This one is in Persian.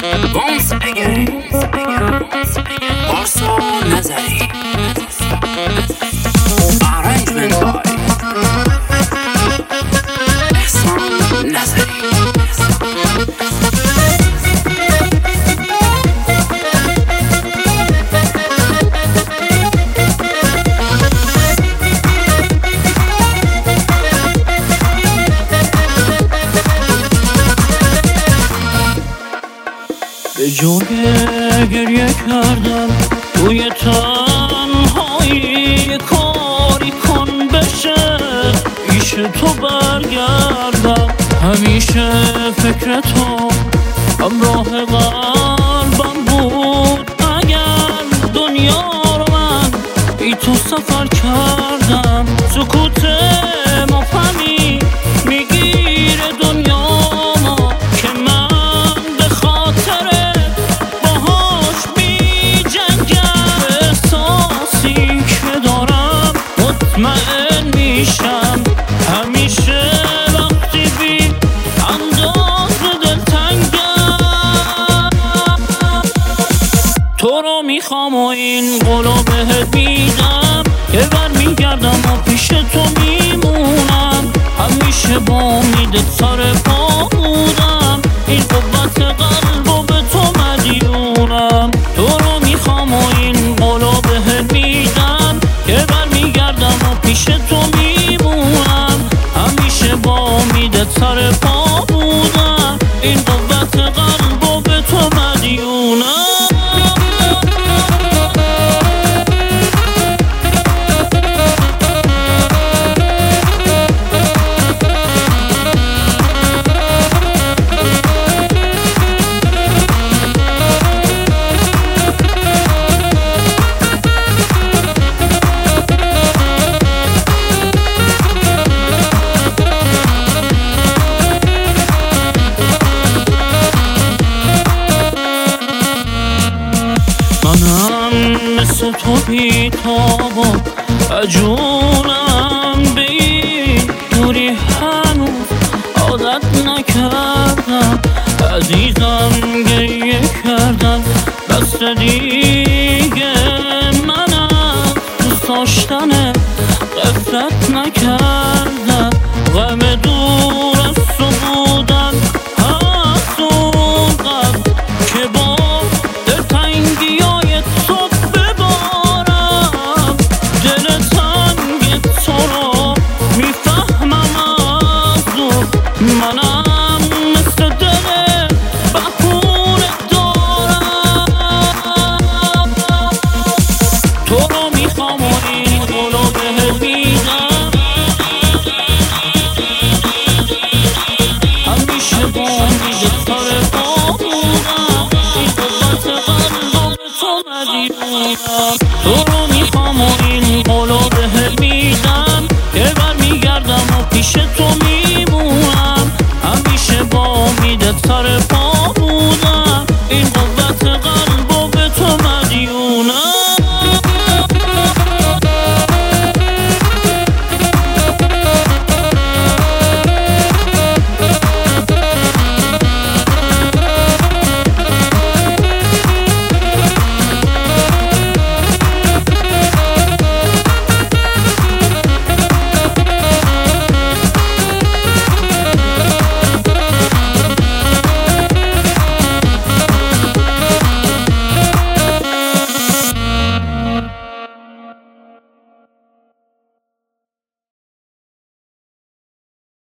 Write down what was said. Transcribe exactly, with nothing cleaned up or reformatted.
Once again, پارسا نظری. Arrangement by احسان نظری. به جای گریه کردم توی تنهایی، کاری کن بشه پیش تو برگردم. همیشه فکر تو همراه قلبم بود. اگر دنیا رو من بی تو سفر کردم، سکوت مفهمی میگیره دنیا ما که من به خاطر باهاش بی جنگم. احساسی که دارم مطمئن میشم همیشه وقتی بی انداز دلتنگم. تو رو میخوام و این قولو بهت میدم که برمیگردم و پیش تو میمونم. همیشه با امیدت سر پا بودم، این قوت قلبو به تو مدیونم. تو رو میخوام و این قولو بهت میدم که برمیگردم و پیش تو میمونم. همیشه با امیدت سر پا بودم، این قوت قلبو به تو مدیونم. منم مثل تو بی‌تاب و عجونم، به این دوری هنوز عادت نکردم. عزیزم گریه کردن دست دیگه منم، دوست داشتن غفلت نکردم. غم دور از تو بودن هست اون قبل که با دلتنگی های تو ببارم. دل تنگ تو رو میفهمم از دور، منم مثل دل بهونه دارم. تو رو میخوام و این قولو بهت میدم، همیشه با امیدت سر پا بودم، این قوت قلبو به تو مدیونم. تو رو میخوام و این قولو بهت میدم که برمیگردم و پیش تو میمونم. همیشه با امیدت سر پا